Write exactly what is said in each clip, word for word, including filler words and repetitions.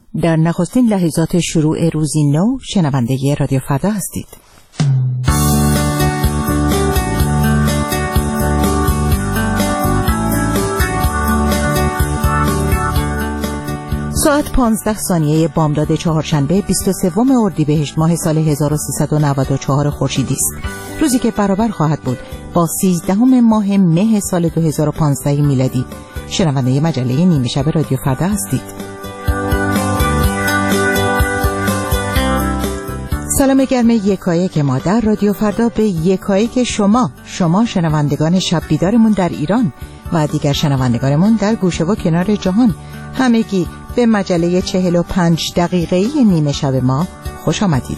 در نخستین لحظات شروع روزی نو شنونده رادیو فردا هستید. ساعت پانزده ثانیه بامداد چهارشنبه بیست و سوم اردیبهشت ماه سال هزار و سیصد و نود و چهار خورشیدی است. روزی که برابر خواهد بود با سیزدهم ماه مه سال دو هزار و پانزده میلادی. شنونده مجله نیمه شب رادیو فردا هستید. سلام گرم یکایک ما در رادیو فردا به یکایک شما شما شنوندگان شب بیدارمون در ایران و دیگر شنوندگانمون در گوشه و کنار جهان، همگی به مجله چهل و پنج دقیقه‌ای نیمه شب ما خوش آمدید.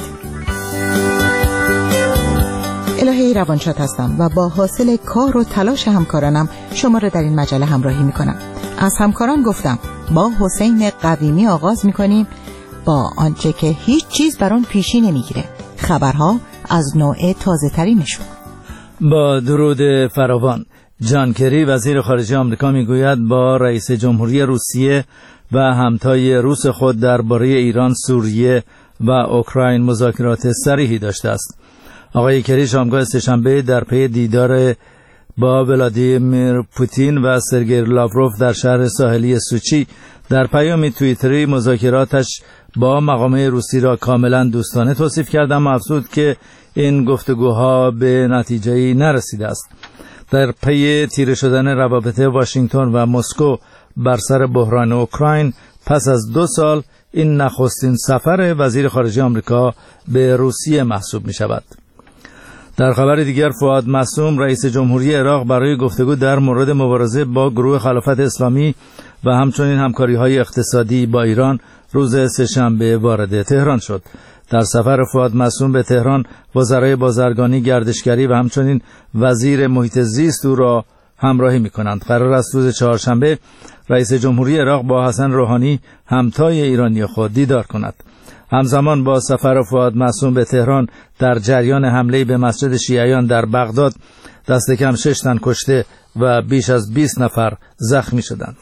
الهی روانشاد هستم و با حاصل کار و تلاش همکارانم شما را در این مجله همراهی میکنم. از همکاران گفتم با حسین قویمی آغاز میکنیم با آنچه که هیچ چیز بر آن پیشی نمیگیره، خبرها از نوع تازه ترینشون. با درود فراوان، جان کری وزیر خارجه آمریکا میگوید با رئیس جمهوری روسیه و همتای روس خود درباره ایران، سوریه و اوکراین مذاکرات صریحی داشته است. آقای کری شامگاه سه‌شنبه در پی دیدار با ولادیمیر پوتین و سرگئی لاوروف در شهر ساحلی سوچی در پیامی توییتری مذاکراتش با مقامات روسی را کاملا دوستانه توصیف کرد، اما افزود که این گفتگوها به نتیجه‌ای نرسیده است. در پی تیره شدن روابط واشنگتن و مسکو بر سر بحران اوکراین پس از دو سال این نخستین سفر وزیر خارجه آمریکا به روسیه محسوب می شود. در خبر دیگر، فؤاد معصوم رئیس جمهوری عراق برای گفتگو در مورد مبارزه با گروه خلافت اسلامی و همچنین همکاری‌های اقتصادی با ایران روز سه‌شنبه وارد تهران شد. در سفر فؤاد معصوم به تهران وزرای بازرگانی، گردشگری و همچنین وزیر محیط زیست او را همراهی می‌کنند. قرار است روز چهارشنبه رئیس جمهوری عراق با حسن روحانی همتای ایرانی خود دیدار کند. همزمان با سفر فؤاد معصوم به تهران در جریان حمله به مسجد شیعیان در بغداد دست کم شش تن کشته و بیش از بیست نفر زخمی شدند.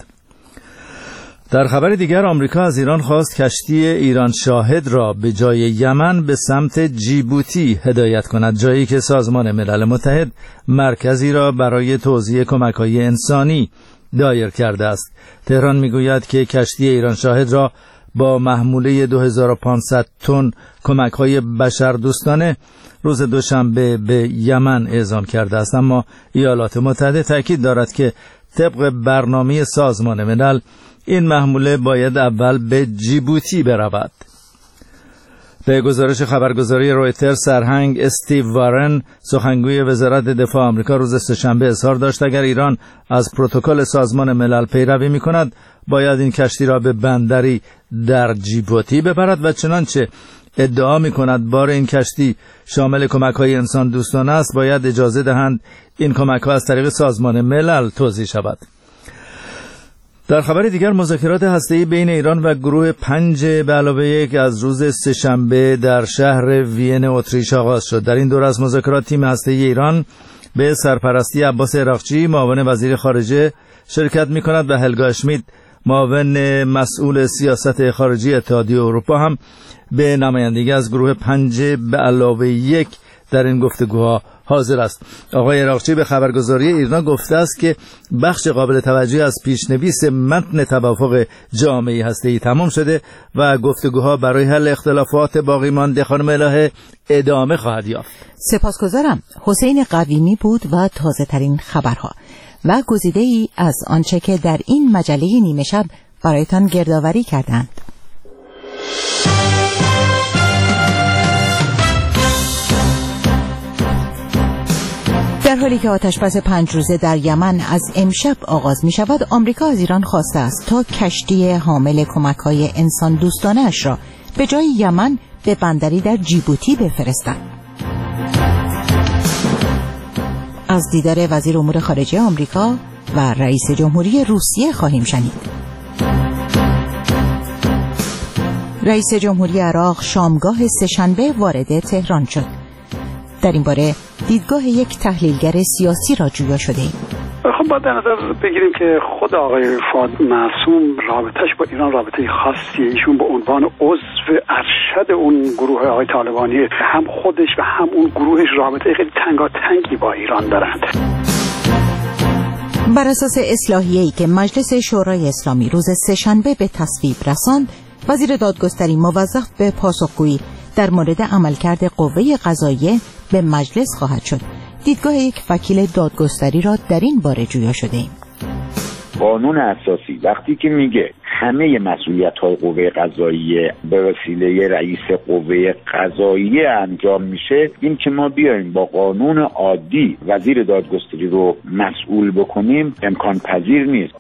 در خبر دیگر، آمریکا از ایران خواست کشتی ایران شاهد را به جای یمن به سمت جیبوتی هدایت کند، جایی که سازمان ملل متحد مرکزی را برای توزیع کمک‌های انسانی دایر کرده است. تهران میگوید که کشتی ایران شاهد را با محموله دو هزار و پانصد تن کمک‌های بشردوستانه روز دوشنبه به یمن اعزام کرده است، اما ایالات متحده تاکید دارد که طبق برنامه سازمان ملل این محموله باید اول به جیبوتی برود. به گزارش خبرگزاری رویتر، سرهنگ استیو وارن سخنگوی وزارت دفاع آمریکا روز سه‌شنبه اظهار داشت اگر ایران از پروتکل سازمان ملل پیروی می‌کند باید این کشتی را به بندری در جیبوتی ببرد و چنانچه ادعا می‌کند بار این کشتی شامل کمک‌های انسان دوستانه است باید اجازه دهند این کمک‌ها از طریق سازمان ملل توزیع شود. در خبر دیگر، مذاکرات هسته‌ای بین ایران و گروه پنج به علاوه یک از روز سه‌شنبه در شهر وین اتریش آغاز شد. در این دوره از مذاکرات تیم هسته‌ای ایران به سرپرستی عباس عراقچی معاون وزیر خارجه شرکت می‌کند و هلگا اشمیت معاون مسئول سیاست خارجی اتحادیه اروپا هم به نمایندگی از گروه پنج به علاوه یک در این گفتگوها حاضر است. آقای عراقچی به خبرگزاری ایرنا گفته است که بخش قابل توجهی از پیشنویس متن توافق جامعه هسته‌ای تمام شده و گفتگوها برای حل اختلافات باقی مانده خانم الهه ادامه خواهد یافت. سپاسگزارم. حسین قویمی بود و تازه ترین خبرها و گزیده ای از آنچه که در این مجله نیمه شب برایتان گردآوری کردند. در حالی که آتشبس پنج روزه در یمن از امشب آغاز می شود، آمریکا از ایران خواسته است تا کشتی حامل کمک‌های انسان دوستانه اش را به جای یمن به بندری در جیبوتی بفرستد. از دیدار وزیر امور خارجه آمریکا و رئیس جمهوری روسیه خواهیم شنید. رئیس جمهوری عراق شامگاه سه‌شنبه وارد تهران شد. در این باره دیدگاه یک تحلیلگر سیاسی را جویا شده ایم. خب باید در نظر بگیریم که خود آقای فؤاد معصوم رابطهش با ایران رابطه خاصیه. ایشون به عنوان عضو ارشد اون گروه آقای طالبانی هم خودش و هم اون گروهش رابطه خیلی تنگاتنگی با ایران دارند. بر اساس اصلاحیه‌ای که مجلس شورای اسلامی روز سه‌شنبه به تصویب رساند، وزیر دادگستری موظف به پاسخگویی در مورد عملکرد قوه قضاییه به مجلس خواهد شد. دیدگاه یک وکیل دادگستری را در این باره جویا شده ایم. قانون اساسی وقتی که میگه همه مسئولیت‌های قوه قضاییه به وسیله رئیس قوه قضاییه انجام میشه، این که ما بیایم با قانون عادی وزیر دادگستری رو مسئول بکنیم امکان پذیر نیست.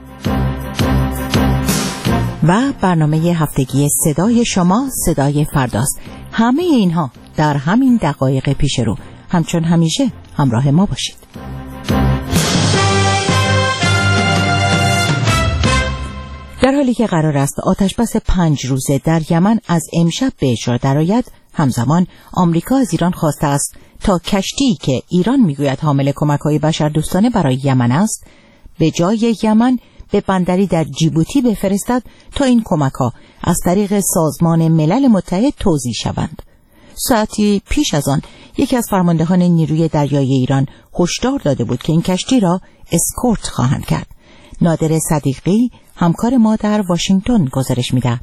و برنامه هفتگی صدای شما صدای فرداست. همه اینها در همین دقایق پیش رو. همچون همیشه همراه ما باشید. در حالی که قرار است آتشبس پنج روزه در یمن از امشب به اجرا درآید، همزمان آمریکا از ایران خواسته است تا کشتی که ایران میگوید حامل کمک‌های بشردوستانه برای یمن است، به جای یمن به بندری در جیبوتی بفرستد تا این کمک‌ها از طریق سازمان ملل متحد توزیع شوند. ساعتی پیش از آن یکی از فرماندهان نیروی دریایی ایران هشدار داده بود که این کشتی را اسکورت خواهند کرد. نادر صدیقی همکار ما در واشنگتن گزارش می‌دهد.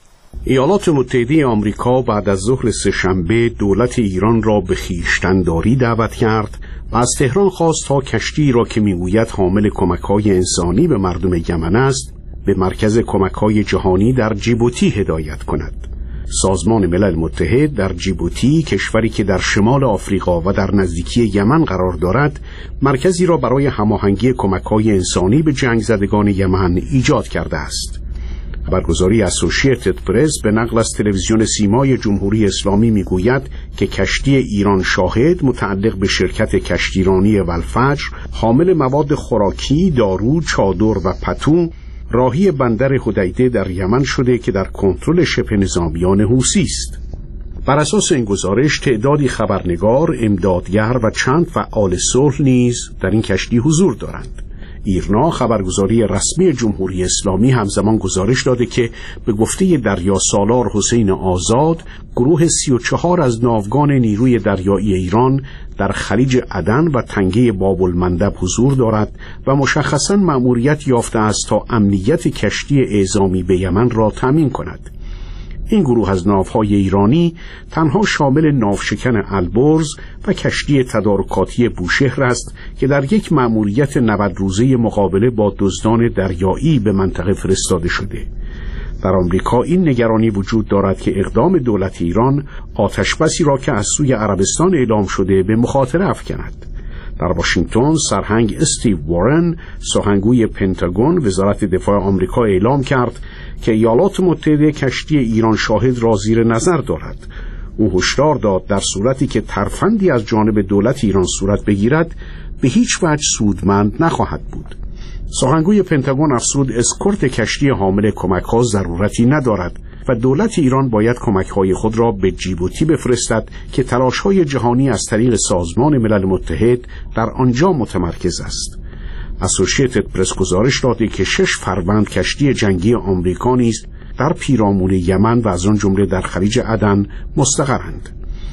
ایالات متحده آمریکا بعد از ظهر سه‌شنبه دولت ایران را به خویشتن‌داری دعوت کرد و از تهران خواست تا کشتی را که میگوید حامل کمک‌های انسانی به مردم یمن است به مرکز کمک‌های جهانی در جیبوتی هدایت کند. سازمان ملل متحد در جیبوتی، کشوری که در شمال آفریقا و در نزدیکی یمن قرار دارد، مرکزی را برای هماهنگی کمک‌های انسانی به جنگ زدگان یمن ایجاد کرده است. خبرگزاری اسوسییتد پرس به نقل از تلویزیون سیمای جمهوری اسلامی میگوید که کشتی ایران شاهد متعلق به شرکت کشتیرانی والفجر حامل مواد خوراکی، دارو، چادر و پتو راهی بندر حدیده در یمن شده که در کنترل شبه نظامیان حوثی است. بر اساس این گزارش تعدادی خبرنگار، امدادگر و چند فعال صلح نیز در این کشتی حضور دارند. ایرنا، خبرگزاری رسمی جمهوری اسلامی، همزمان گزارش داده که به گفته دریا سالار حسین آزاد، گروه سی و چهار از ناوگان نیروی دریایی ایران در خلیج عدن و تنگه باب المندب حضور دارد و مشخصاً مأموریت یافته است تا امنیت کشتی اعزامی به یمن را تامین کند. این گروه از ناوهای ایرانی تنها شامل ناوشکن البرز و کشتی تدارکاتی بوشهر است که در یک مأموریت نود روزه مقابله با دزدان دریایی به منطقه فرستاده شده. در آمریکا این نگرانی وجود دارد که اقدام دولت ایران آتشبسی را که از سوی عربستان اعلام شده به مخاطره افکند. در واشنگتن سرهنگ استیو وارن، سخنگوی پنتاگون وزارت دفاع آمریکا، اعلام کرد که ایالات متحده کشتی ایران شاهد را زیر نظر دارد. او هشدار داد در صورتی که ترفندی از جانب دولت ایران صورت بگیرد به هیچ وجه سودمند نخواهد بود. سخنگوی پنتاگون افزود اسکورت کشتی حامل کمک‌ها ضرورتی ندارد و دولت ایران باید کمک‌های خود را به جیبوتی بفرستد که تلاش‌های جهانی از طریق سازمان ملل متحد در آنجا متمرکز است. اسوسییتد پرس گزارش داده که شش فروند کشتی جنگی آمریکا نیز در پیرامون یمن و از آن جمله در خلیج عدن مستقرند.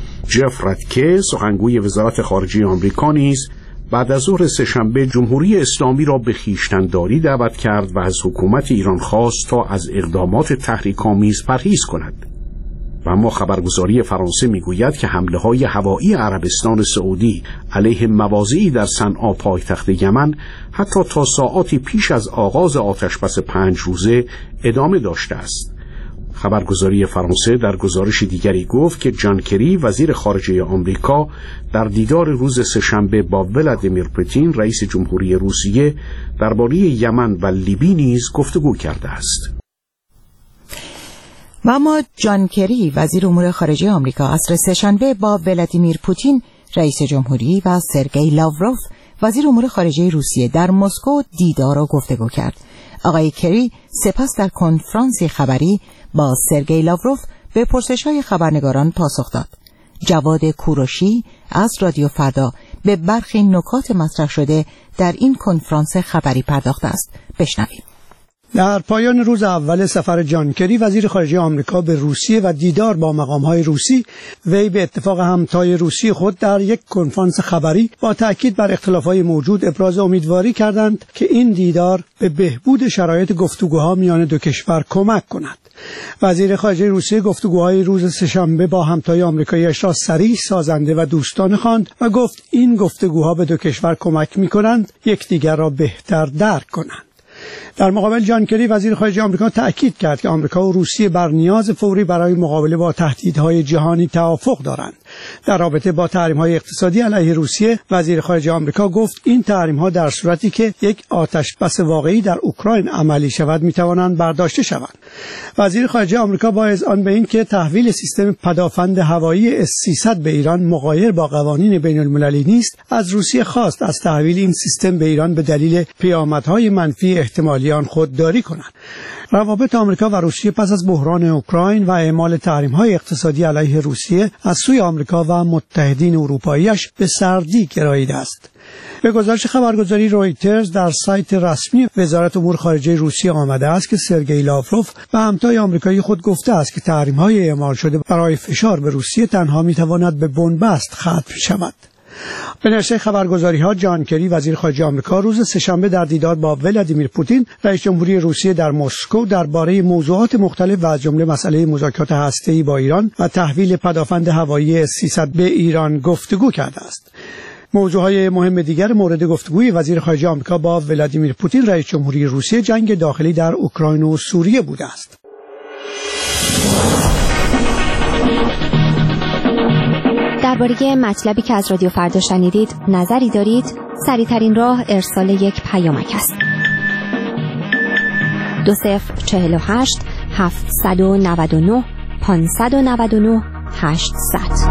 جف رتکه، سخنگوی وزارت خارجه آمریکا نیز بعد از ظهر سه‌شنبه جمهوری اسلامی را به خویشتن‌داری دعوت کرد و از حکومت ایران خواست تا از اقدامات تحریک‌آمیز پرهیز کند. و اما خبرگزاری فرانسه میگوید که حمله‌های هوایی عربستان سعودی علیه مواضعی در صنعا پایتخت یمن حتی تا ساعاتی پیش از آغاز آتشبس پنج روزه ادامه داشته است. خبرگزاری فرانسه در گزارش دیگری گفت که جان کری، وزیر خارجه آمریکا، در دیدار روز سه‌شنبه با ولادیمیر پوتین، رئیس جمهوری روسیه، درباره یمن و لیبی نیز گفتگو کرده است. و اما جان کری، وزیر امور خارجه آمریکا، عصر سه‌شنبه با ولادیمیر پوتین، رئیس جمهوری، و سرگئی لاوروف، وزیر امور خارجه روسیه، در مسکو دیدار و گفتگو کرد. آقای کری سپس در کنفرانسی خبری با سرگئی لاوروف به پرسش‌های خبرنگاران پاسخ داد. جواد کوروشی از رادیو فردا به برخی نکات مطرح شده در این کنفرانس خبری پرداخته است. بشنویم. در پایان روز اول سفر جان کری وزیر خارجه آمریکا به روسیه و دیدار با مقام‌های روسی، وی به اتفاق همتای روسی خود در یک کنفرانس خبری با تأکید بر اختلافات موجود ابراز امیدواری کردند که این دیدار به بهبود شرایط گفتگوها میان دو کشور کمک کند. وزیر خارجه روسیه گفتگوهای روز سه‌شنبه با همتای آمریکایی‌اش را صریح، سازنده و دوستانه خواند و گفت این گفتگوها به دو کشور کمک می‌کنند یکدیگر را بهتر درک کنند. در مقابل جان کری وزیر خارجه آمریکا تأکید کرد که آمریکا و روسیه بر نیاز فوری برای مقابله با تهدیدهای جهانی توافق دارند. در رابطه با تحریم‌های اقتصادی علیه روسیه وزیر خارجه آمریکا گفت این تحریم‌ها در صورتی که یک آتش بس واقعی در اوکراین عملی شود می‌توانند برداشته شوند. وزیر خارجه آمریکا با اذعان به این که تحویل سیستم پدافند هوایی اس سیصد به ایران مغایر با قوانین بین‌المللی نیست، از روسیه خواست از تحویل این سیستم به ایران به دلیل پیامدهای منفی احتمالی آن خودداری کنند. روابط آمریکا و روسیه پس از بحران اوکراین و اعمال تحریم‌های اقتصادی علیه روسیه از سوی آمریکا و متحدین اروپایی‌اش به سردی گراییده است. به گزارش خبرگزاری رویترز در سایت رسمی وزارت امور خارجه روسیه آمده است که سرگئی لاوروف و همتای آمریکایی خود گفته است که تحریم‌های اعمال شده برای فشار به روسیه تنها می‌تواند به بنبست ختم شود. به نشر خبرگزاری‌ها جان کری وزیر خارجه آمریکا روز سه‌شنبه در دیدار با ولادیمیر پوتین رئیس جمهوری روسیه در مسکو درباره موضوعات مختلف و از جمله مسئله مذاکرات هسته‌ای با ایران و تحویل پدافند هوایی اس سیصد به ایران گفتگو کرده است. موضوعهای مهم دیگر مورد گفتگوی وزیر خارجه آمریکا با ولادیمیر پوتین رئیس جمهوری روسیه جنگ داخلی در اوکراین و سوریه بوده است. درباره مطلبی که از رادیو فردا شنیدید نظری دارید؟ سریع‌ترین راه ارسال یک پیامک است. دو صفر چهل و هشت هفتصد و نود و نه پانصد و نود و نه هشتصد.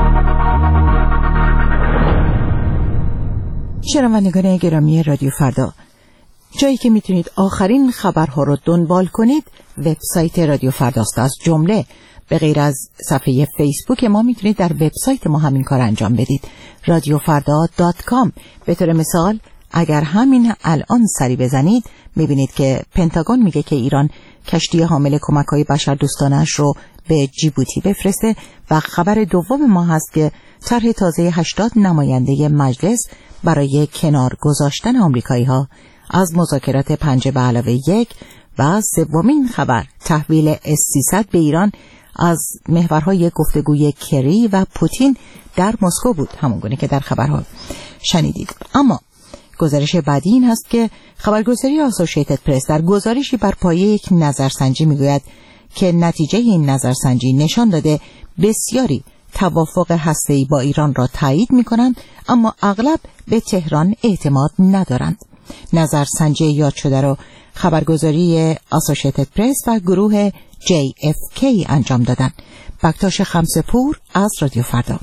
شنوندگان گرامی رادیو فردا، جایی که میتونید آخرین خبرها رو دنبال کنید وبسایت رادیو فرداست. از جمله به غیر از صفحه فیسبوک ما میتونید در وبسایت ما همین کار انجام بدید، رادیو فردا دات کام. به طور مثال اگر همین الان سری بزنید میبینید که پنتاگون میگه که ایران کشتی حامل کمک‌های بشردوستانه‌اش رو به جیبوتی بفرسته و خبر دوم ما هست که طرح تازه هشتاد نماینده مجلس برای کنار گذاشتن آمریکایی‌ها از مذاکرات پنج به علاوه یک و سومین خبر تحویل اس سیصد به ایران از محورهای گفتگوی کری و پوتین در مسکو بود، همونگونه که در خبرها شنیدید. اما گزارش بعدی این هست که خبرگزاری آسوشیتد پرس در گزارشی بر پایه یک نظرسنجی میگوید که نتیجه این نظرسنجی نشان داده بسیاری توافق هسته‌ای با ایران را تایید می‌کنند، اما اغلب به تهران اعتماد ندارند. نظرسنجی یاد شده را خبرگزاری آسوشیتد پرس و گروه جی اف کی انجام دادند. بکتاش خمسه‌پور از رادیو فردا.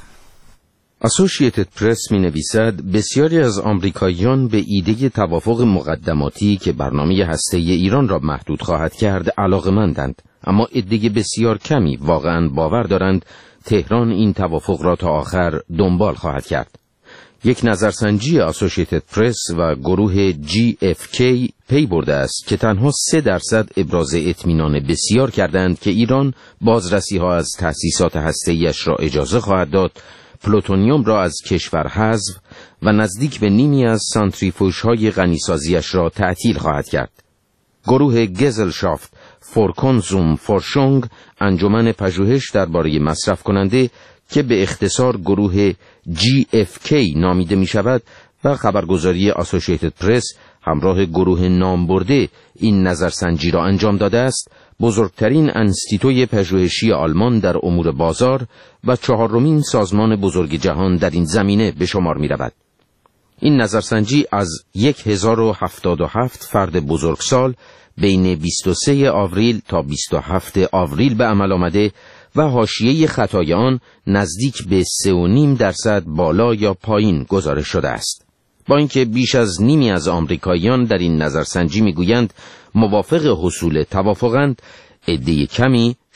آسوشیتد پرس می نویسد بسیاری از آمریکاییان به ایده توافق مقدماتی که برنامه هسته‌ای ایران را محدود خواهد کرد علاقه‌مندند، اما عده بسیار کمی واقعاً باور دارند تهران این توافق را تا آخر دنبال خواهد کرد. یک نظرسنجی آسوشیتد پرس و گروه جی اف کی پی برده است که تنها سه درصد ابراز اطمینان بسیار کردند که ایران بازرسی ها از تأسیسات هسته‌ایش را اجازه خواهد داد، پلوتونیوم را از کشور حذف و نزدیک به نیمی از سانتریفوژهای غنیسازیش را تعطیل خواهد کرد. گروه گزلشافت فور کنزوم فورشونگ، انجمن پژوهش درباره مصرف کننده که به اختصار گروه جی اف کی نامیده می شود و خبرگزاری آسوشیتد پرس همراه گروه نامبرده این نظرسنجی را انجام داده است، بزرگترین انستیتوی پژوهشی آلمان در امور بازار و چهارمین سازمان بزرگ جهان در این زمینه به شمار می رود. این نظرسنجی از هزار و هفتاد و هفت فرد بزرگسال بین بیست و سه آوریل تا بیست و هفت آوریل به عمل آمده و حاشیه خطای آن نزدیک به سه و نیم درصد بالا یا پایین گزارش شده است. با اینکه بیش از نیمی از آمریکاییان در این نظرسنجی میگویند موافق حصول توافقند، عده کمی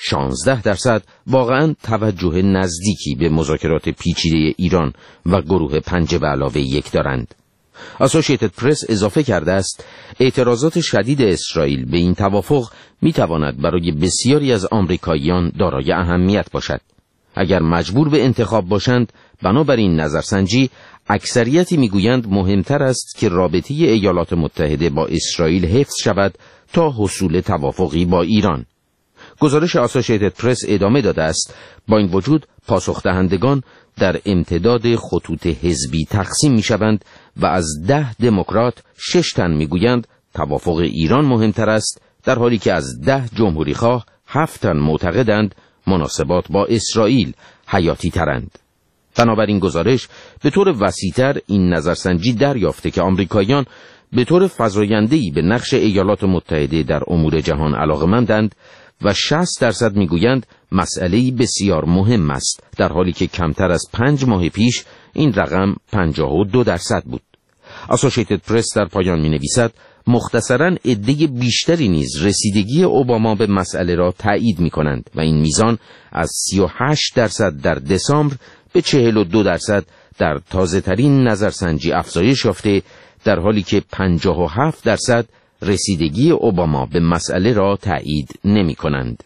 شانزده درصد واقعاً توجه نزدیکی به مذاکرات پیچیده ایران و گروه پنج به علاوه یک دارند. اسوشییتد پرس اضافه کرده است اعتراضات شدید اسرائیل به این توافق میتواند برای بسیاری از آمریکاییان دارای اهمیت باشد. اگر مجبور به انتخاب باشند، بنابراین نظرسنجی اکثریتی میگویند مهمتر است که رابطه ایالات متحده با اسرائیل حفظ شود تا حصول توافقی با ایران. گزارش اسوشییتد پرس ادامه داده است با این وجود پاسخ دهندگان در امتداد خطوط حزبی تقسیم میشوند و از ده دموکرات شش تن میگویند توافق ایران مهمتر است، در حالی که از ده جمهوری خواه هفت تن معتقدند مناسبات با اسرائیل حیاتی ترند. بنابراین گزارش به طور وسیع‌تر این نظرسنجی دریافته که آمریکاییان به طور فزاینده‌ای به نقش ایالات متحده در امور جهان علاقه‌مندند و شصت درصد میگویند مسئله‌ای بسیار مهم است، در حالی که کمتر از پنج ماه پیش این رقم پنجاه و دو درصد بود. اسوشییتد پرس در پایان می‌نویسد مختصراً عده بیشتری نیز رسیدگی اوباما به مسئله را تایید می‌کنند و این میزان از سی و هشت درصد در دسامبر به چهل و دو درصد در تازه‌ترین نظرسنجی افزایش یافته، در حالی که پنجاه و هفت درصد رسیدگی اوباما به مسئله را تایید نمی‌کنند.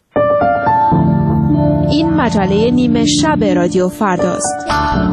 این مجله نیمه شب رادیو فرداست.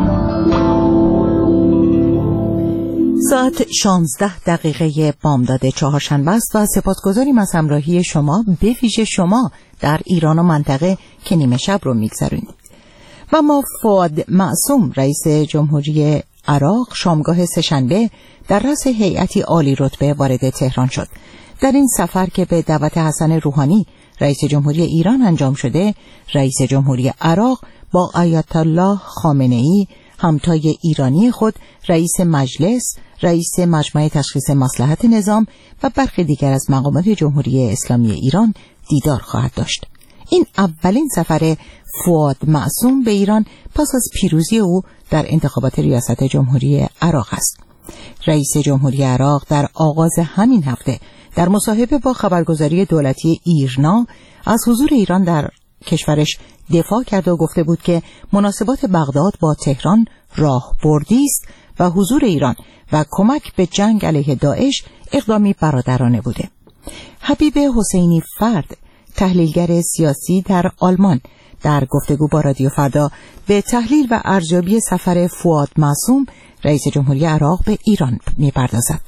ساعت شانزده دقیقه بامداد چهارشنبه است و سپاسگزاریم از همراهی شما، به ویژه شما در ایران و منطقه که نیمه شب رو میگذرونید. و ما فؤاد معصوم رئیس جمهوری عراق شامگاه سه‌شنبه در رأس هیئتی عالی رتبه وارد تهران شد. در این سفر که به دعوت حسن روحانی رئیس جمهوری ایران انجام شده، رئیس جمهوری عراق با آیت الله خامنه‌ای همتای ایرانی خود، رئیس مجلس، رئیس مجمع تشخیص مصلحت نظام و برخی دیگر از مقامات جمهوری اسلامی ایران دیدار خواهد داشت. این اولین سفر فؤاد معصوم به ایران پس از پیروزی او در انتخابات ریاست جمهوری عراق است. رئیس جمهوری عراق در آغاز همین هفته در مصاحبه با خبرگزاری دولتی ایرنا از حضور ایران در کشورش دفاع کرده و گفته بود که مناسبات بغداد با تهران راهبردی است و حضور ایران و کمک به جنگ علیه داعش اقدامی برادرانه بوده. حبیب حسینی فرد، تحلیلگر سیاسی در آلمان، در گفتگو با رادیو فردا به تحلیل و ارزیابی سفر فؤاد معصوم رئیس جمهوری عراق به ایران می‌پردازد.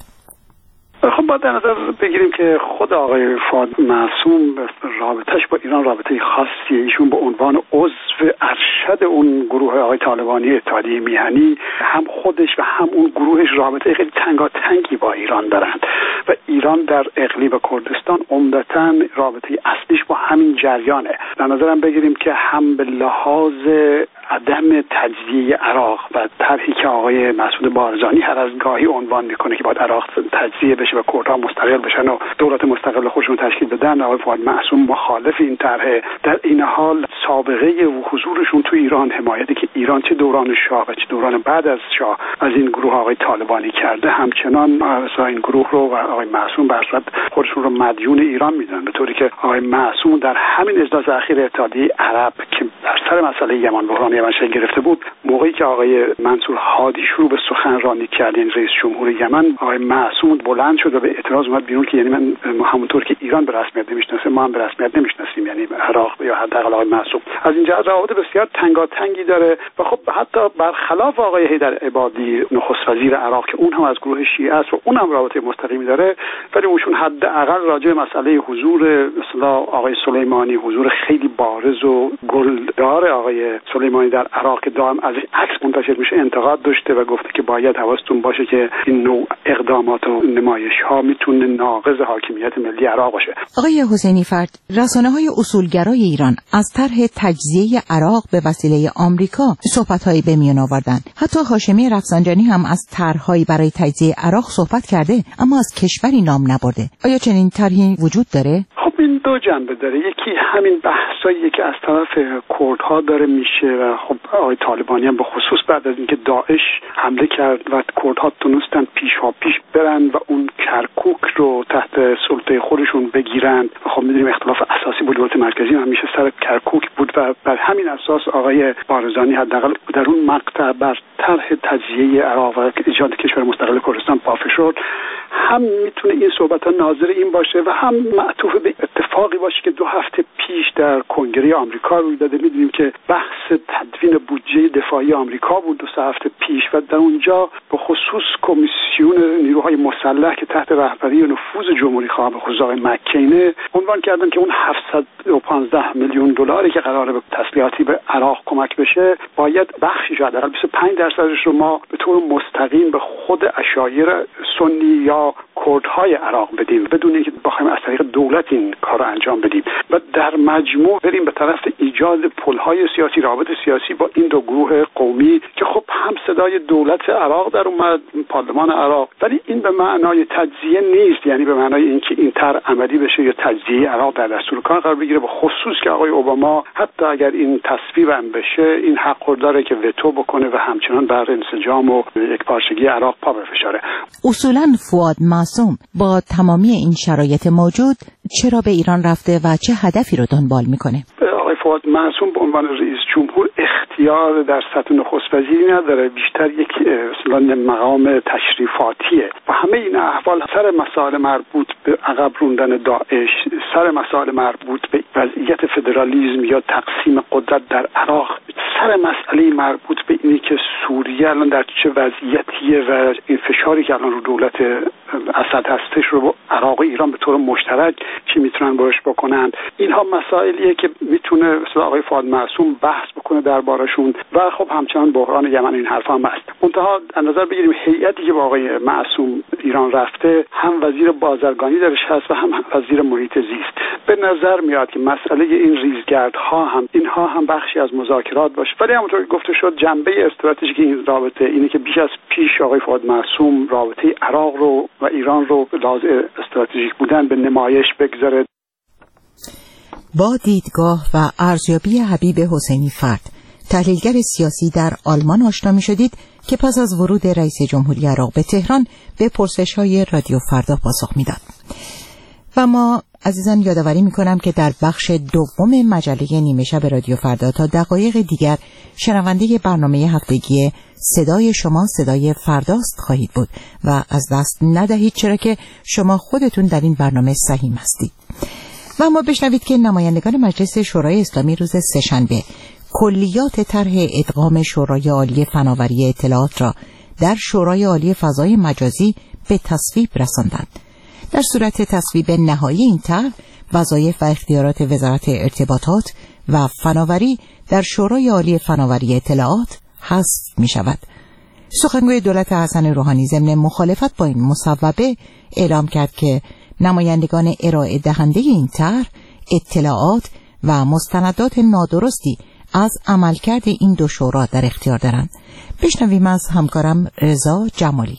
خب باید در نظر بگیریم که خود آقای فؤاد معصوم رابطش با ایران رابطه خاصیه. ایشون به عنوان عضو ارشد اون گروه آقای طالبانی اتحادیه میهنی، هم خودش و هم اون گروهش رابطه خیلی تنگاتنگی با ایران دارند و ایران در اقلیم کردستان عمدتاً رابطه اصلیش با همین جریانه. در نظرم بگیریم که هم به لحاظ عدم تجزیه عراق و طرحی که آقای مسعود بارزانی هر از گاهی عنوان میکنه که باید عراق تجزیه بشه و کردها مستقل بشن و دولت مستقل خودشون تشکیل بدن، آقای فؤاد معصوم مخالف این طرحه. در این حال سابقه حضورشون تو ایران، حمایتی که ایران چه دوران شاه و چه دوران بعد از شاه از این گروه آقای طالبانی کرده، همچنان این گروه رو و آقای معصوم به صورت خودشون رو مدیون ایران میدونن، به طوری که آقای معصوم در همین اجلاس اخیر اتحادیه عرب که در سر مسئله یمن بحران یمن شکل گرفته بود، موقعی که آقای منصور هادی شروع به سخنرانی کرد، این رئیس جمهور یمن، آقای معصوم بلند شد و به اعتراض اومد بیرون که یعنی من همونطور که ایران به رسمیت نمیشناسه ما هم به رسمیت نمیشناسیم، یعنی عراق یا حداقل آقای معصوم. از اینجا روابط بسیار تنگاتنگی داره و خب حتی برخلاف آقای حیدر عبادی نخست وزیر عراق که اون هم از گروه شیعه است و اون هم رابطه مستقیمی داره، ولی اونشون حداقل راجع به مسئله حضور مثلا آقای سلیمانی، حضور خیلی بارز و گلدار آقای سلیمانی در عراق که دائم از عکس منتشر میشه انتقاد داشته و گفته که باید حواستون باشه که این نوع اقدامات و نمایش‌ها میتونه ناقض حاکمیت ملی عراق باشه. آقای حسینی فرد، رسانه‌های اصولگرای ایران از طرح تجزیه عراق به وسیله آمریکا صحبت‌هایی به میان آوردن. حتی هاشمی رفسنجانی هم از طرح‌هایی برای تجزیه عراق صحبت کرده اما از کشوری نام نبرده. آیا چنین طرحی وجود داره؟ خب این این دو جنبه داره. یکی همین بحثایی که از طرف کردها داره میشه و خب آقای طالبانی هم به خصوص بعد از اینکه داعش حمله کرد و کردها تونستن پیشا پیش برن و اون کرکوک رو تحت سلطه خودشون بگیرن. خب میدونیم اختلاف اساسی با دولت مرکزی همیشه سر کرکوک بود و بر همین اساس آقای بارزانی حداقل در اون مقطع بر طرح تجزیه عراق و ایجاد کشور مستقل کردستان پافشار شد. هم میتونه این صحبت ها ناظر این باشه و هم معطوف به اتفاقی باشه که دو هفته پیش در کنگره آمریکا روی داده. میدونیم که بحث تدوین بودجه دفاعی آمریکا بود دو سه هفته پیش و در اونجا به خصوص کمیسیون نیروهای مسلح که تحت رهبری و نفوذ جمهوری خواه به خصوص آقای مکینه عنوان کردن که اون هفتصد و پانزده میلیون دلاری که قراره به تسلیحاتی به عراق کمک بشه باید بخشی حداقل بیست و پنج درصدش رو ما به طور مستقیم به خود عشایر سنی یا کردهای عراق بدیم بدون اینکه بخوایم از طریق دولت این کار رو انجام بدیم و در مجموع بریم به طرف ایجاد پل‌های سیاسی، روابط سیاسی با این دو گروه قومی که خب هم صدای دولت عراق در اومد، پارلمان عراق، ولی این به معنای تجزیه نیست، یعنی به معنای اینکه این طرح عملی بشه یا تجزیه عراق در دستور کار قرار بگیره. به خصوص که آقای اوباما حتی اگر این تصویب هم بشه این حق رو داره که وتو بکنه و همچنان بر انسجام و یکپارچگی عراق پا بفشاره. اصولاً فؤاد معصوم با تمامی این شرایط موجود چرا به ایران رفته و چه هدفی رو دنبال میکنه؟ آقای فؤاد معصوم به عنوان رئیس جمهور اختیار در سطح نخست وزیری نداره، بیشتر یک اصلاً مقام تشریفاتیه و همه این احوال سر مسائل مربوط به عقب روندن داعش، سر مسائل مربوط به وضعیت فدرالیسم یا تقسیم قدرت در عراق، سر مسئله مربوط به اینی که سوریه الان در چه وضعیتیه و این فشاری که الان رو دولت اسد هستش رو عراق و ایران به طور مشترک چی میتونن باش بکنن. اینها مسائلیه که میتونه مثلا آقای فؤاد معصوم بحث بکنه دربارشون و خب همچنان بحران یمن این حرفا هم هست. منتها در نظر بگیریم هیئتی که با آقای معصوم ایران رفته هم وزیر بازرگانی درش هست و هم وزیر محیط زیست. به نظر میاد که مسئله این ریزگردها هم اینها هم بخشی از مذاکرات باشه، ولی همونطور که گفته شد جنبه استراتژیک این رابطه اینه که بیش از پیش آقای فؤاد معصوم رابطه عراق رو و ایران رو به لحاظ استراتژیک بودن به نمایش بگذاره. با دیدگاه و ارزیابی حبیب حسینی فرد، تحلیلگر سیاسی در آلمان آشنا می شدید که پس از ورود رئیس جمهوری عراق به تهران به پرسش‌های رادیو فردا پاسخ میداد. و ما عزیزان یادآوری می‌کنم که در بخش دوم مجله نیمه شب رادیو فردا تا دقایق دیگر شنونده برنامه هفتگی صدای شما صدای فرداست خواهید بود و از دست ندهید، چرا که شما خودتون در این برنامه سهیم هستید. و اما بشنوید که نمایندگان مجلس شورای اسلامی روز سه‌شنبه کلیات طرح ادغام شورای عالی فناوری اطلاعات را در شورای عالی فضای مجازی به تصویب رساندند. در صورت تصویب نهایی این طرح، وظایف و اختیارات وزارت ارتباطات و فناوری در شورای عالی فناوری اطلاعات حذف می شود. سخنگوی دولت حسن روحانی ضمن مخالفت با این مصوبه اعلام کرد که نمایندگان ارائه دهنده این طرح اطلاعات و مستندات نادرستی از عملکرد این دو شورا در اختیار دارند. بشنویم از همکارم رضا جمالی.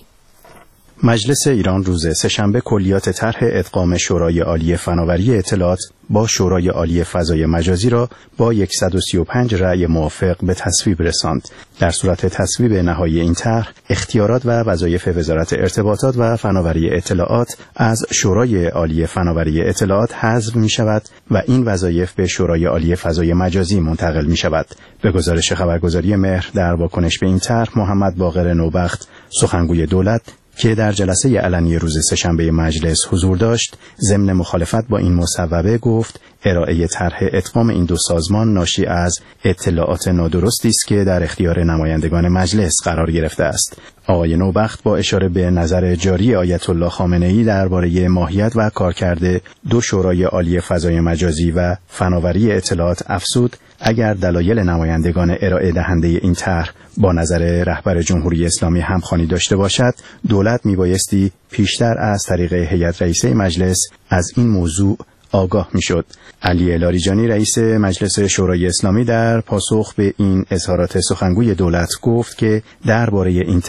مجلس ایران روز سه‌شنبه کلیات طرح ادغام شورای عالی فناوری اطلاعات با شورای عالی فضای مجازی را با صد و سی و پنج رأی موافق به تصویب رساند. در صورت تصویب نهایی این طرح، اختیارات و وظایف وزارت ارتباطات و فناوری اطلاعات از شورای عالی فناوری اطلاعات حذف می شود و این وظایف به شورای عالی فضای مجازی منتقل می شود. به گزارش خبرگزاری مهر در واکنش به این طرح، محمد باقر نوبخت، سخنگوی دولت که در جلسه علنی روز سه‌شنبه مجلس حضور داشت، ضمن مخالفت با این مصوبه گفت ارائه طرح ادغام این دو سازمان ناشی از اطلاعات نادرستی است که در اختیار نمایندگان مجلس قرار گرفته است. آقای نوبخت با اشاره به نظر جاری آیت الله خامنه‌ای درباره ماهیت و کارکرد دو شورای عالی فضای مجازی و فناوری اطلاعات افزود اگر دلایل نمایندگان ارائه دهنده این طرح با نظر رهبر جمهوری اسلامی همخوانی داشته باشد، دولت میبایستی پیشتر از طریق هیئت رئیسه مجلس از این موضوع آگاه میشد. علی لاریجانی رئیس مجلس شورای اسلامی در پاسخ به این اظهارات سخنگوی دولت گفت که درباره این طرح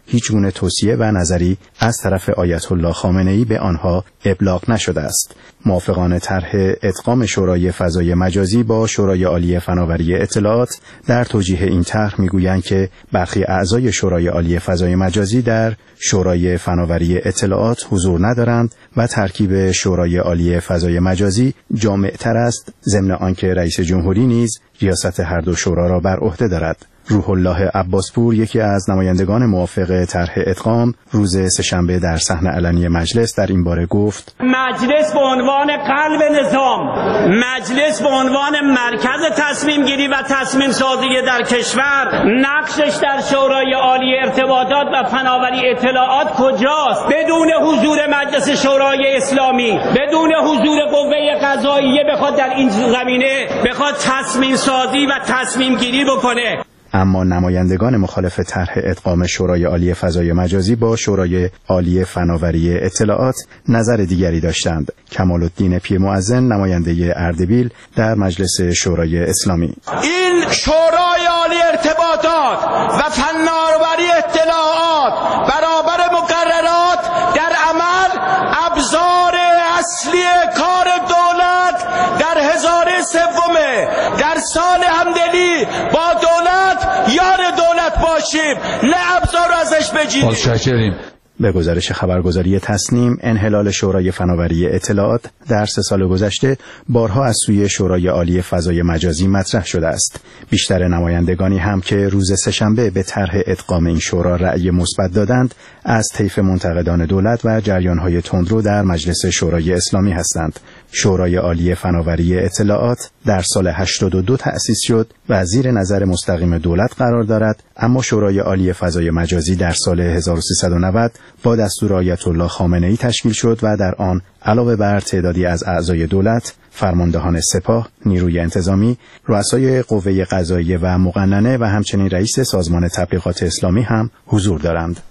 هیچ گونه توصیه و نظری از طرف آیت الله خامنه‌ای به آنها ابلاغ نشده است. موافقان طرح ادغام شورای فضای مجازی با شورای عالی فناوری اطلاعات در توجیه این طرح میگویند که برخی اعضای شورای عالی فضای مجازی در شورای فناوری اطلاعات حضور ندارند و ترکیب شورای عالی فضای مجازی جامع‌تر است، ضمن آنکه رئیس جمهوری نیز ریاست هر دو شورا را بر عهده دارد. روح الله عباسپور، یکی از نمایندگان موافق طرح ادغام، روز سه‌شنبه در صحنه علنی مجلس در این باره گفت: مجلس به عنوان قلب نظام، مجلس به عنوان مرکز تصمیم گیری و تصمیم سازی در کشور، نقشش در شورای عالی ارتباطات و فناوری اطلاعات کجاست؟ بدون حضور مجلس شورای اسلامی، بدون حضور قوه قضاییه بخواد در این زمینه بخواد تصمیم سازی و تصمیم گیری بکنه. اما نمایندگان مخالف طرح ادغام شورای عالی فضای مجازی با شورای عالی فناوری اطلاعات نظر دیگری داشتند. کمال الدین پیرمؤذن، نماینده اردبیل در مجلس شورای اسلامی: این شورای عالی ارتباطات و فناوری اطلاعات برابر مقررات در عمل ابزار اصلی کار دولت در هزاره سومه. در سال همدلی با دولت یار دولت باشیم، نه ابزار ازش بگیریم. متشکریم. به گزارش خبرگزاری تصنیم، انحلال شورای فناوری اطلاعات در سه سال گذشته بارها از سوی شورای عالی فضای مجازی مطرح شده است. بیشتر نمایندگانی هم که روز سه‌شنبه به طرح ادغام این شورا رأی مثبت دادند، از طیف منتقدان دولت و جریان‌های تندرو در مجلس شورای اسلامی هستند. شورای عالی فناوری اطلاعات در سال هشتاد و دو تأسیس شد و زیر نظر مستقیم دولت قرار دارد، اما شورای عالی فضای مجازی در سال هزار و سیصد و نود با دستور آیت الله خامنه‌ای تشکیل شد و در آن علاوه بر تعدادی از اعضای دولت، فرماندهان سپاه، نیروی انتظامی، رؤسای قوه قضاییه و مقننه و همچنین رئیس سازمان تبلیغات اسلامی هم حضور دارند.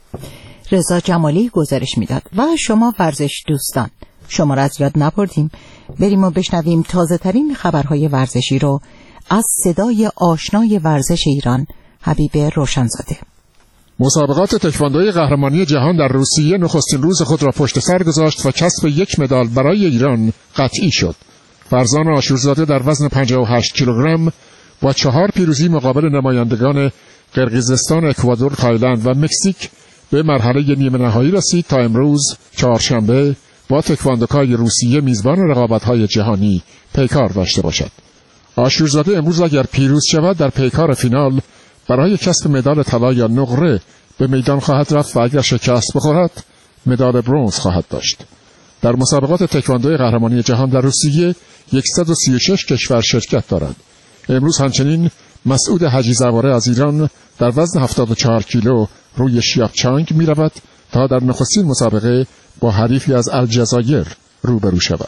رضا جمالی گزارش میداد. و شما ورزش دوستان، شما را از یاد نبردیم. بریم و بشنویم تازه ترین خبرهای ورزشی رو از صدای آشنای ورزش ایران، حبیب روشنزاده. مسابقات تکواندوی قهرمانی جهان در روسیه نخستین روز خود را پشت سر گذاشت و کسب یک مدال برای ایران قطعی شد. فرزان آشورزاده در وزن پنجاه و هشت کیلوگرم با چهار پیروزی مقابل نمایندگان قرقیزستان، اکوادور، تایلند و مکزیک به مرحله نیمه نهایی رسید تا امروز چهارشنبه با تکواندوکای روسیه میزبان رقابت‌های جهانی پیکار داشته باشد. آشورزاده امروز اگر پیروز شود در پیکار فینال برای کسب مدال طلا یا نقره به میدان خواهد رفت و اگر شکست بخورد مدال برنز خواهد داشت. در مسابقات تکواندوی قهرمانی جهان در روسیه صد و سی و شش کشور شرکت دارند. امروز همچنین مسعود حجی زواره از ایران در وزن هفتاد و چهار کیلو روی شیاپچانگ می رود تا در نخستین مسابقه با حریفی از الجزایر روبرو شود.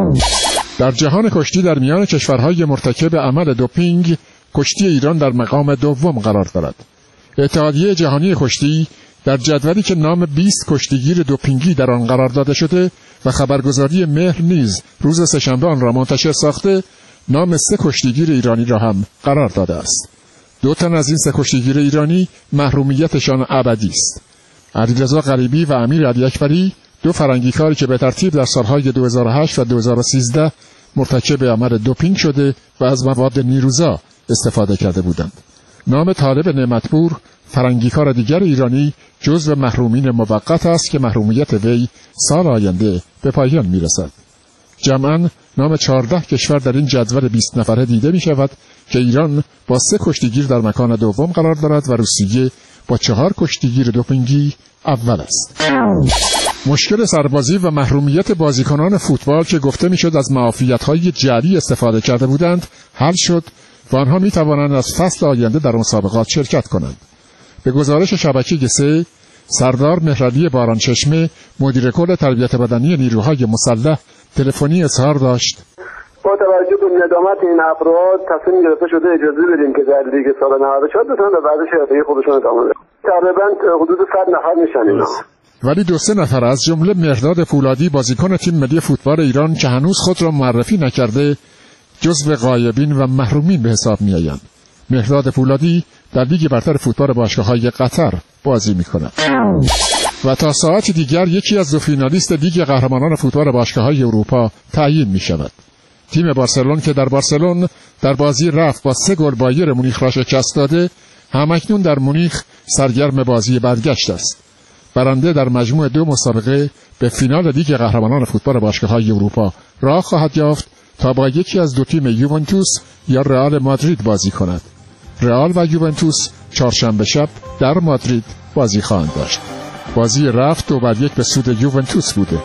در جهان کشتی در میان کشورهای مرتکب عمل دوپینگ، کشتی ایران در مقام دوم قرار دارد. اتحادیه جهانی کشتی در جدولی که نام بیست کشتیگیر دوپینگی در آن قرار داده شده و خبرگزاری مهر نیز روز سه‌شنبه آن را منتشر ساخته، نام سه کشتیگیر ایرانی را هم قرار داده است. دو تن از این سه کشتیگیر ایرانی محرومیتشان ابدی است. علیرضا غریبی و امیر علی اکبری، دو فرنگیکاری که به ترتیب در سالهای دو هزار و هشت و دو هزار و سیزده مرتکب عمل دوپینگ شده و از مواد نیروزا استفاده کرده بودند. نام طالب نعمتپور، فرنگیکار دیگر ایرانی، جزو محرومین موقت است که محرومیت وی سال آینده به پایان میرسد. جمعاً نام چهارده کشور در این جدول بیست نفره دیده می شود که ایران با سه کشتیگیر در مکان دوم قرار دارد و روسیه با چهار کشتیگیر دوپینگی اول است. مشکل سربازی و محرومیت بازیکنان فوتبال که گفته می شد از معافیت‌های جعلی استفاده کرده بودند حل شد و آنها می توانند از فصل آینده در مسابقات شرکت کنند. به گزارش شبکه سه، سردار مهرعلی بارانچشمه، مدیر کل تربیت بدنی نیروهای مسلح، تلفنی اظهار داشت: با توجه به ندامت این افراد تصمیم گرفته شده اجازه بدیم که در لیگ سال نود و چهار بتونن به ورزش حرفه‌ای خودشون ادامه بدن. تقریبا حدود صد نفر میشن اینا. ولی دو سه نفر از جمله مهرداد فولادی، بازیکن تیم ملی فوتبال ایران که هنوز خود را معرفی نکرده، جزو غایبین و محرومین به حساب میآیند. مهرداد فولادی در لیگ برتر فوتبال باشگاه‌های قطر بازی می‌کند. و تا ساعت دیگر یکی از دو فینالیست لیگ قهرمانان فوتبال باشگاه‌های اروپا تعیین می‌شود. تیم بارسلون که در بارسلون در بازی رفت با سه گل بایر مونیخ را شکست داده، همکنون در مونیخ سرگرم بازی برگشت است. برنده در مجموع دو مسابقه به فینال لیگ قهرمانان فوتبال باشگاه‌های اروپا راه خواهد یافت تا با یکی از دو تیم یوونتوس یا رئال مادرید بازی کند. رئال و یوونتوس چهارشنبه شب در مادرید بازی خواهند داشت. بازی رفت دو بر یک به سود یوونتوس بوده.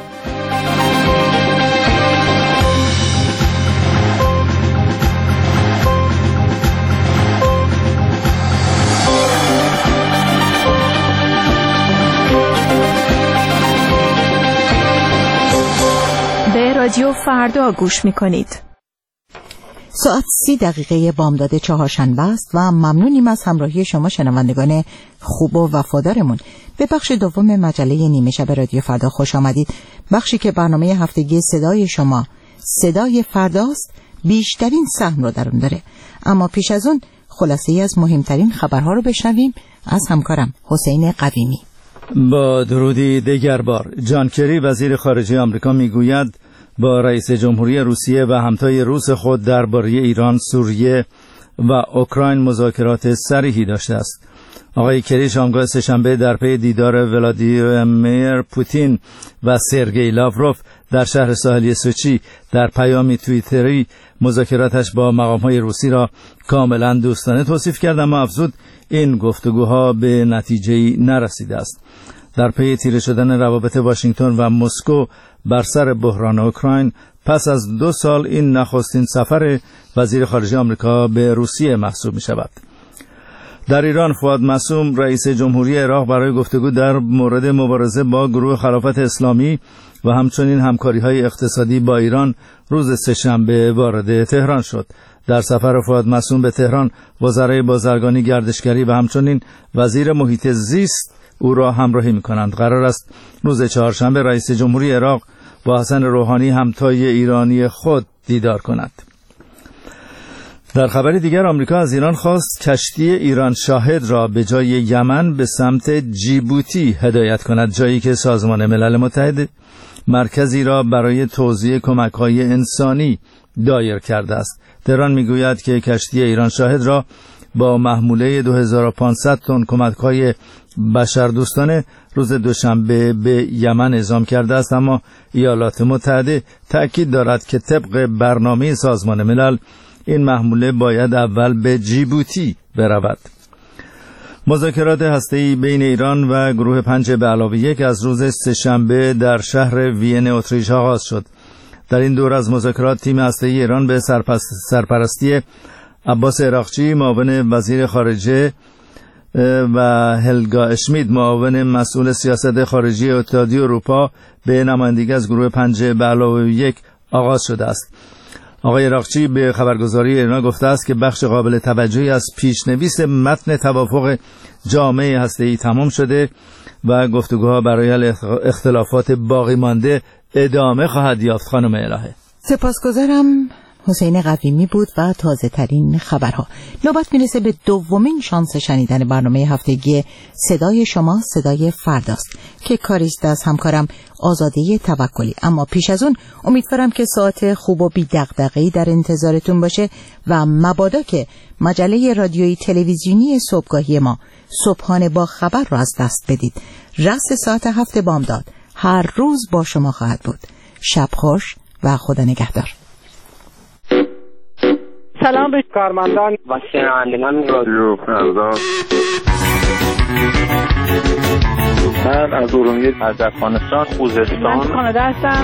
به رادیو فردا گوش می‌کنید. ساعت سی دقیقه بامداد چهارشنبه است و ممنونیم از همراهی شما شنوندگان خوب و وفادارمون. به بخش دوم مجله نیمه شب رادیو فردا خوش آمدید. بخشی که برنامه هفتگی صدای شما صدای فرداست بیشترین سهم رو در اون داره. اما پیش از اون خلاصه‌ای از مهمترین خبرها رو بشنویم از همکارم حسین قویمی. با درودی دیگر بار، جان کری وزیر خارجه آمریکا میگوید با رئیس جمهوری روسیه و همتای روس خود درباره ایران، سوریه و اوکراین مذاکرات صریحی داشته است. آقای کری شامگاه سه‌شنبه در پی دیدار ولادیمیر پوتین و سرگئی لاوروف در شهر ساحلی سوچی در پیامی توییتری مذاکراتش با مقام‌های روسی را کاملا دوستانه توصیف کرد، اما افزود این گفتگوها به نتیجه‌ای نرسیده است. در پی تیره شدن روابط واشنگتن و مسکو بر سر بحران اوکراین پس از دو سال این نخستین سفر وزیر خارجه آمریکا به روسیه محسوب می شود. در ایران فؤاد معصوم رئیس جمهوری عراق برای گفتگو در مورد مبارزه با گروه خلافت اسلامی و همچنین همکاری‌های اقتصادی با ایران روز سه‌شنبه وارد تهران شد. در سفر فؤاد معصوم به تهران وزرای بازرگانی، گردشگری و همچنین وزیر محیط زیست او را همراهی می‌کنند. قرار است روز چهارشنبه رئیس جمهوری عراق با حسن روحانی همتای ایرانی خود دیدار کند. در خبر دیگر آمریکا از ایران خواست کشتی ایران شاهد را به جای یمن به سمت جیبوتی هدایت کند، جایی که سازمان ملل متحد مرکزی را برای توزیع کمک‌های انسانی دایر کرده است. تهران میگوید که کشتی ایران شاهد را با محموله دو هزار و پانصد تن کمک‌های بشردوستانه روز دوشنبه به یمن اعزام کرده است، اما ایالات متحده تأکید دارد که طبق برنامه سازمان ملل این محموله باید اول به جیبوتی برود. مذاکرات هسته‌ای بین ایران و گروه پنج به علاوه یک از روز سه‌شنبه در شهر وین اتریش آغاز شد. در این دور از مذاکرات تیم هسته‌ای ایران به سرپرستی عباس عراقچی معاون وزیر خارجه و هلگا اشمید معاون مسئول سیاست خارجی اتحادیه اروپا به نمایندگی از گروه پنج به علاوه یک آغاز شده است. آقای عراقچی به خبرگزاری ایرنا گفته است که بخش قابل توجهی از پیشنویس متن توافق جامعه هسته‌ای تمام شده و گفتگوها برای حل اختلافات باقی مانده ادامه خواهد یافت. خانم الهه سپاسگزارم. حسین قویمی بود و تازه ترین خبرها. نوبت میرسه به دومین شانس شنیدن برنامه هفتگی صدای شما صدای فرداست که کاریست از همکارم آزاده توکلی. اما پیش از اون امیدوارم که ساعت خوب و بی دغدغه‌ای در انتظارتون باشه و مبادا که مجله رادیویی تلویزیونی صبحگاهی ما صبحانه با خبر را از دست بدید. رأس ساعت هفت بامداد هر روز با شما خواهد بود. شب خوش و خدا نگهدار. سلام به کارمندان و شنوندگان رادیو فردا. من از ارومیه، از افغانستان، خوزستان. من کانادا هستم.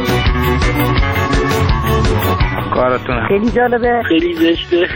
کارتون خیلی جالبه، خیلی زشته.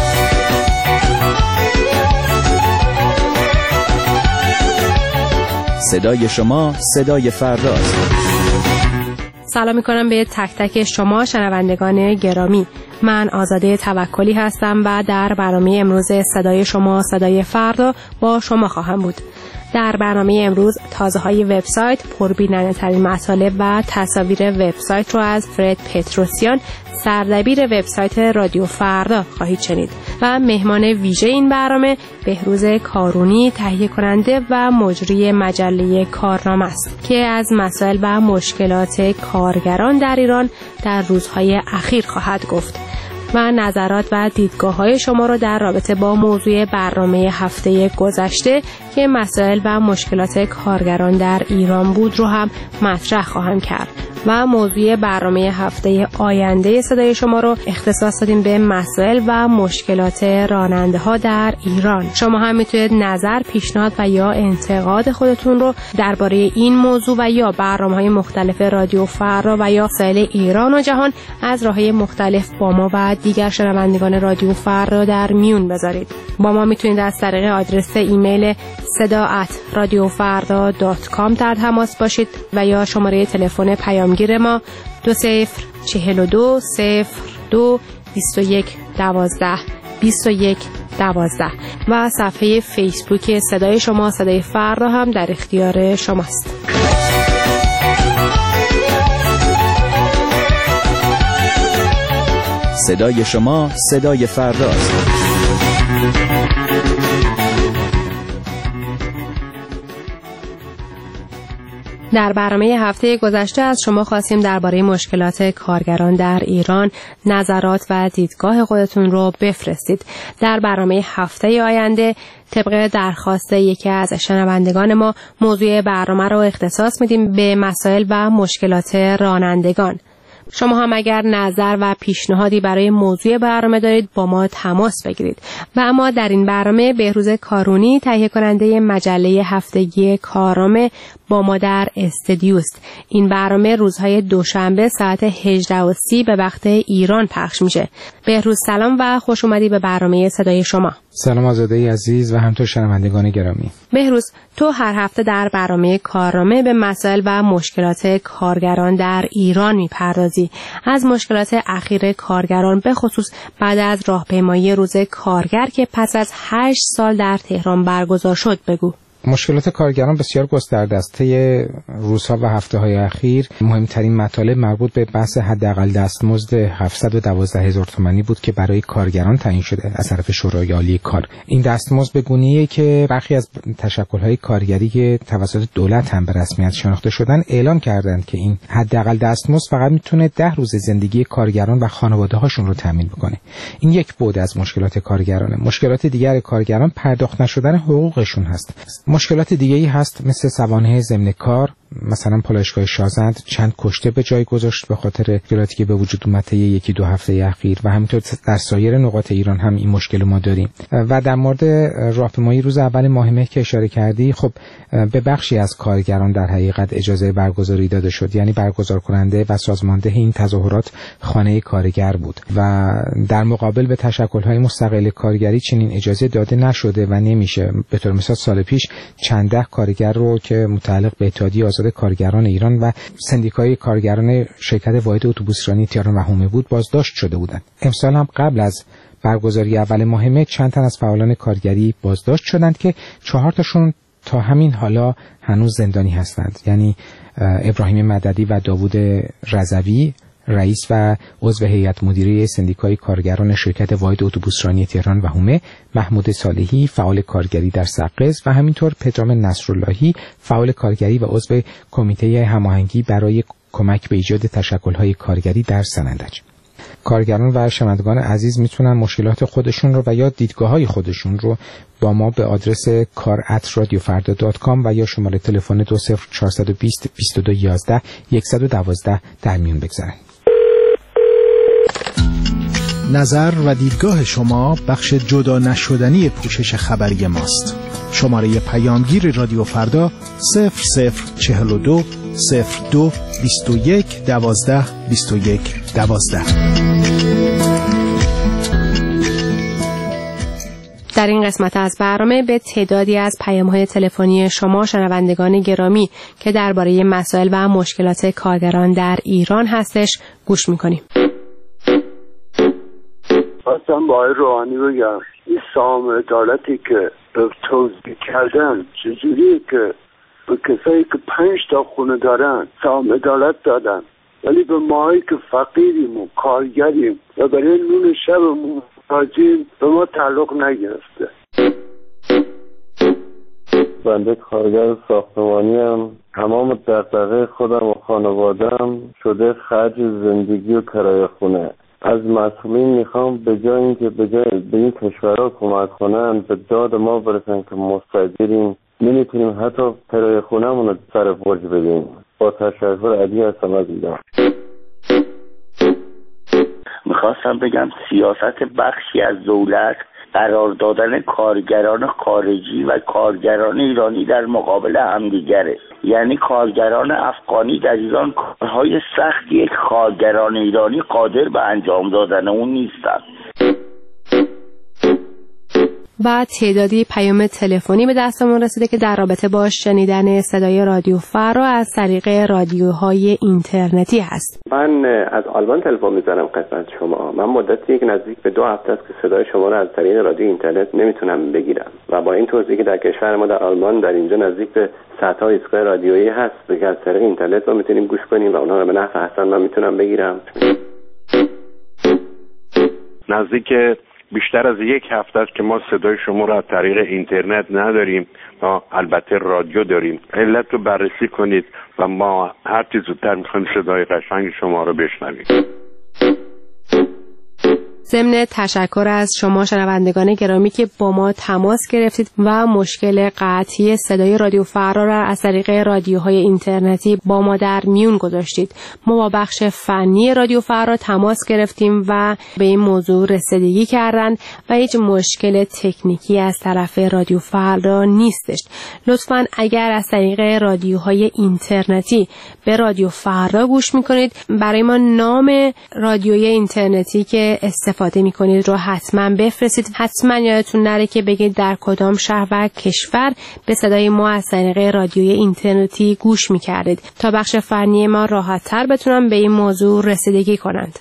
صدای شما صدای فرداست. سلام میکنم به تک تک شما شنوندگان گرامی. من آزاده توکلی هستم و در برنامه امروز صدای شما صدای فردا با شما خواهم بود. در برنامه امروز تازه های وبسایت، پربیننده ترین مطالب و تصاویر وبسایت رو از فرد پتروسیان، سردبیر وبسایت رادیو فردا خواهید شنید و مهمان ویژه این برنامه بهروز کارونی، تهیه کننده و مجری مجله کارنامه است که از مسائل و مشکلات کارگران در ایران در روزهای اخیر خواهد گفت و نظرات و دیدگاه‌های شما رو در رابطه با موضوع برنامه هفته گذشته که مسائل و مشکلات کارگران در ایران بود رو هم مطرح خواهم کرد و موضوع برنامه هفته آینده صدای شما رو اختصاص دادیم به مسائل و مشکلات راننده ها در ایران. شما هم میتونید نظر، پیشنهاد و یا انتقاد خودتون رو درباره این موضوع و یا برنامه‌های مختلف رادیو فردا و یا مسائل ایران و جهان از راه‌های مختلف با ما و دیگر شنوندگان رادیو فردا در میون بذارید. با ما میتونید از طریق آدرس ایمیل صدا ات رادیو فردا دات کام در تماس باشید و یا شماره تلفن پیامگیر ما دو صفر چهل و دو صفر دو بیست و یک دوازده بیست و یک دوازده و صفحه فیسبوک صدای شما صدای فردا هم در اختیار شماست. صدای شما صدای فرداست. در برنامه هفته گذشته از شما خواستیم درباره مشکلات کارگران در ایران نظرات و دیدگاه خودتون رو بفرستید. در برنامه هفته آینده طبق درخواست یکی از شنوندگان ما موضوع برنامه رو اختصاص میدیم به مسائل و مشکلات رانندگان. شما هم اگر نظر و پیشنهادی برای موضوع برنامه دارید با ما تماس بگیرید. و اما در این برنامه بهروز کارونی، تهیه کننده مجله هفتگی کارنامه، با ما در استودیوست. این برنامه روزهای دوشنبه ساعت هجده و سی به وقت ایران پخش میشه. بهروز سلام و خوش اومدی به برنامه صدای شما. سلام آزاده عزیز و همینطور شنوندگان گرامی. بهروز، تو هر هفته در برنامه کارنامه به مسائل و مشکلات کارگران در ایران میپردازی. از مشکلات اخیر کارگران به خصوص بعد از راهپیمایی روز کارگر که پس از هشت سال در تهران برگزار شد بگو. مشکلات کارگران بسیار گسترده است. طی روزها و هفته‌های اخیر مهمترین مطالب مربوط به بحث حداقل دستمزد هفتصد و دوازده هزار تومانی بود که برای کارگران تعیین شده از طرف شورای عالی کار. این دستمزد به گونه‌ایه که برخی از تشکل‌های کارگری که توسط دولت هم به رسمیت شناخته شدن اعلام کردند که این حداقل دستمزد فقط میتونه ده روز زندگی کارگران و خانواده‌هاشون رو تامین بکنه. این یک بعد از مشکلات کارگرانه. مشکلات دیگر کارگران پرداخت نشدن حقوقشون هست. مشکلات دیگه‌ای هست مثل سوانح ضمن کار، مثلا پالایشگاه شازند چند کشته به جای گذاشت به خاطر مشکلاتی که به وجود اومد طی یکی دو هفته اخیر و همینطور در سایر نقاط ایران هم این مشکل ما داریم. و در مورد راهپیمایی روز اول ماه مه که اشاره کردی، خب به بخشی از کارگران در حقیقت اجازه برگزاری داده شد، یعنی برگزار کننده و سازمانده این تظاهرات خانه کارگر بود و در مقابل به تشکل‌های مستقل کارگری چنین اجازه داده نشده و نمیشه. به طور مثال سال پیش چند ده کارگر رو که متعلق به اتحادیه آزاد کارگران ایران و سندیکای کارگران شرکت واحد اتوبوسرانی تهران و حومه بود بازداشت شده بودند. امسال هم قبل از برگزاری اول ماه مه چند تن از فعالان کارگری بازداشت شدند که چهار تاشون تا همین حالا هنوز زندانی هستند، یعنی ابراهیم مددی و داوود رضوی، رئیس و عضو هیئت مدیره سندیکای کارگران شرکت واحد اتوبوسرانی تهران و حومه، محمود صالحی فعال کارگری در سقز و همینطور پدرام نصراللهی فعال کارگری و عضو کمیته هماهنگی برای کمک به ایجاد تشکل‌های کارگری در سنندج. کارگران و شنوندگان عزیز میتونن مشکلات خودشون رو و یا دیدگاه‌های خودشون رو با ما به آدرس کار ات رادیو فردا دات کام و یا شماره تلفن دو صفر چهار دو صفر بیست و دو یازده صد و دوازده در میون بگذارن. نظر و دیدگاه شما بخش جدا نشدنی پوشش خبری ماست. شماره پیامگیر رادیو فردا صفر صفر چهل و دو صفر دو بیست و یک دوازده بیست و یک دوازده. در این قسمت از برنامه به تعدادی از پیام‌های تلفنی شما شنوندگان گرامی که درباره مسائل و مشکلات کارگران در ایران هستش گوش می‌کنیم. خواستم با آقای روحانی بگم این سهام عدالتی که توضیح کردن چجوریه که به کسایی که پنج تا خونه دارن سهام عدالت دادن ولی به ماهایی که فقیریم و کارگریم و برای نون شبمون محتاجیم به ما تعلق نگرفته. بنده کارگر ساختمانی هم تمام دغدغه خودم و خانوادم شده خرج زندگی و کرایه خونه. از مسئولین میخوام به جای اینکه به جای به این کشورها کمک کنن به داد ما برسن که مستاجریم نمیتونیم حتی کرایه خونه‌مون رو سر برج بدیم. با تشکر علی هستم از ایران. میخواستم بگم سیاست بخشی از دولت قرار دادن کارگران خارجی و کارگران ایرانی در مقابل همدیگره. یعنی کارگران افغانی در ایران کارهای سختی کارگران ایرانی قادر به انجام دادن اون نیستن. بعد تعدادی پیام تلفنی به دستمون رسیده که در رابطه با شنیدن صدای رادیو فردا از طریق رادیوهای اینترنتی هست. من از آلمان تلفن میزنم خدمت شما. من مدتی که نزدیک به دو هفته است که صدای شما رو از طریق رادیو اینترنت نمیتونم بگیرم و با این توضیحی که در کشور ما در آلمان در اینجا نزدیک به صدها ایستگاه رادیویی هست که از طریق اینترنت ما میتونیم گوش کنیم و اونها رو به نفع احسن من میتونم بگیرم. نزدیک بیشتر از یک هفته است که ما صدای شما را از طریق اینترنت نداریم، ما البته رادیو داریم. علت رو بررسی کنید و ما هر چیز زودتر میخوایم صدای قشنگ شما رو بشنویم. ضمن تشکر از شما شنوندگان گرامی که با ما تماس گرفتید و مشکل قطعی صدای رادیو فردا را از طریق رادیوهای اینترنتی با ما در میون گذاشتید. ما با بخش فنی رادیو فردا تماس گرفتیم و به این موضوع رسیدگی کردند و هیچ مشکل تکنیکی از طرف رادیو فردا نیستش. لطفاً اگر از طریق رادیوهای اینترنتی به رادیو فردا گوش میکنید برای ما نام رادیوی اینترنتی که استفاده میکنید رو حتما بفرستید. حتما یادتون نره که بگید در کدام شهر و کشور به صدای ما از طریق رادیوی اینترنتی گوش میکردید تا بخش فنی ما راحت تر بتونن به این موضوع رسیدگی کنند.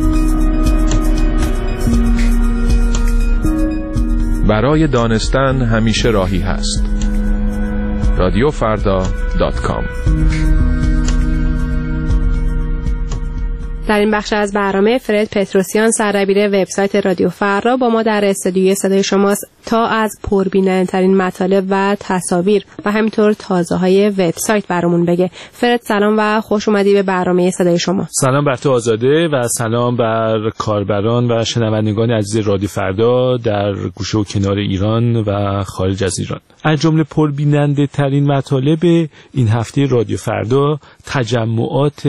برای دانستن همیشه راهی هست. رادیو فردا دات کام. در این بخش از برنامه فرد پتروسیان سردبیر وبسایت رادیو فردا با ما در استودیوی صدای شماست تا از پربیننده‌ترین مطالب و تصاویر و همینطور تازه‌های وبسایت برامون بگه. فرد سلام و خوش اومدی به برنامه صدای شما. سلام بر تو آزاده و سلام بر کاربران و شنوندگان عزیز رادیو فردا در گوشه و کنار ایران و خارج از ایران. از جمله پربیننده‌ترین مطالب این هفته رادیو فردا تجمعات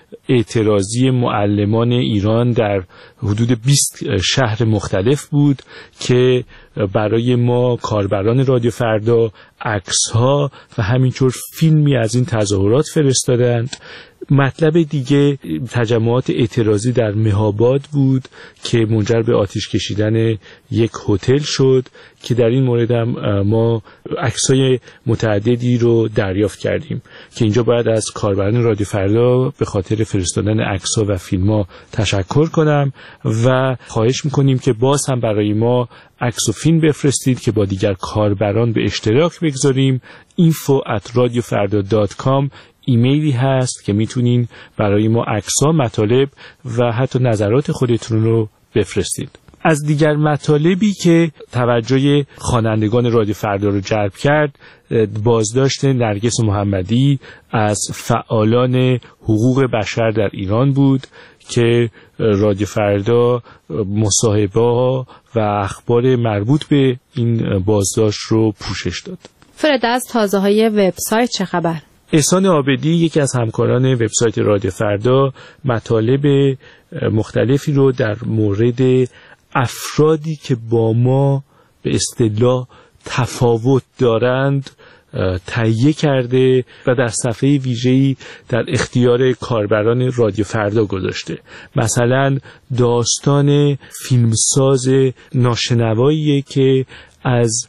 اعتراضی معلمان ایران در حدود بیست شهر مختلف بود که برای ما کاربران رادیو فردا عکس‌ها و همینطور فیلمی از این تظاهرات فرستادند. مطلب دیگه تجمعات اعتراضی در مهاباد بود که منجر به آتش کشیدن یک هتل شد که در این مورد هم ما عکسای متعددی رو دریافت کردیم که اینجا باید از کاربران رادیو فردا به خاطر فرستادن عکس‌ها و فیلم‌ها تشکر کنم و خواهش می‌کنیم که باز هم برای ما عکس و فیلم بفرستید که با دیگر کاربران به اشتراک بگذاریم. اینفو ات رادیو فردا دات کام ایمیلی هست که میتونین برای ما عکس‌ها، مطالب و حتی نظرات خودتون رو بفرستید. از دیگر مطالبی که توجه خوانندگان رادیو فردا رو جلب کرد، بازداشت نرگس محمدی از فعالان حقوق بشر در ایران بود که رادیو فردا مصاحبه‌ها و اخبار مربوط به این بازداشت رو پوشش داد. فرد از تازه‌های وبسایت چه خبر؟ احسان عابدی یکی از همکاران وبسایت رادیو فردا مطالب مختلفی رو در مورد افرادی که با ما به اصطلاح تفاوت دارند تهیه کرده و در صفحه ویژه‌ای در اختیار کاربران رادیو فردا گذاشته. مثلا داستان فیلمساز ناشنواییه که از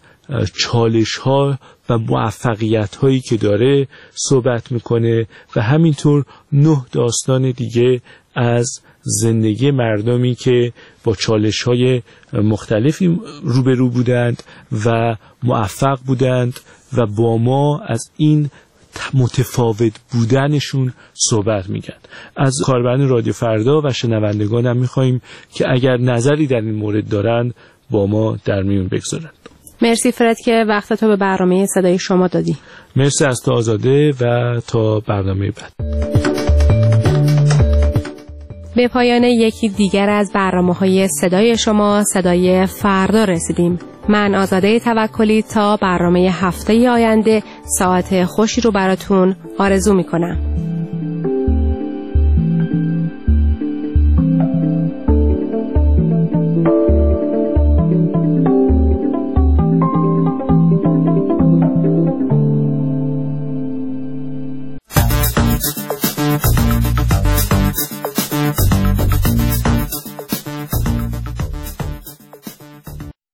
چالش‌ها و موفقیت‌هایی که داره صحبت میکنه و همینطور نه داستان دیگه از زندگی مردمی که با چالش‌های مختلفی روبرو بودند و موفق بودند و با ما از این متفاوت بودنشون صحبت میگن. از کاربران رادیو فردا و شنوندگانم میخواییم که اگر نظری در این مورد دارند با ما در میون بگذارند. مرسی فرد که وقتتو به برنامه صدای شما دادی. مرسی از تو آزاده و تا برنامه بعد. به پایان یکی دیگر از برنامه‌های صدای شما، صدای فردا رسیدیم. من آزاده توکلی تا برنامه هفته آینده ساعت خوشی رو براتون آرزو میکنم.